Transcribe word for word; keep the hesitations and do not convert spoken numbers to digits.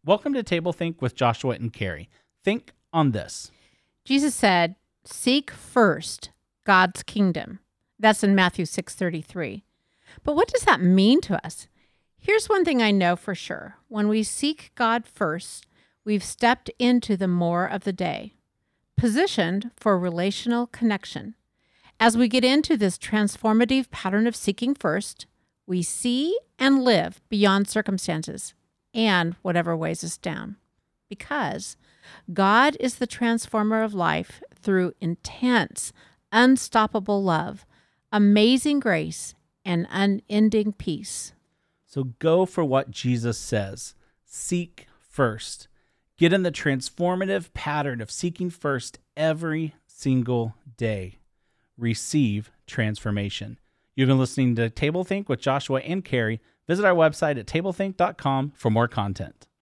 Welcome to Table Think with Joshua and Carrie. Think on this. Jesus said, seek first God's kingdom. That's in Matthew six thirty-three. But what does that mean to us? Here's one thing I know for sure. When we seek God first, we've stepped into the more of the day, positioned for relational connection. As we get into this transformative pattern of seeking first, we see and live beyond circumstances and whatever weighs us down. Because God is the transformer of life through intense, unstoppable love, amazing grace, and unending peace. So go for what Jesus says. Seek first. Get in the transformative pattern of seeking first every single day. Receive transformation. You've been listening to Table Think with Joshua and Carrie. Visit our website at table think dot com for more content.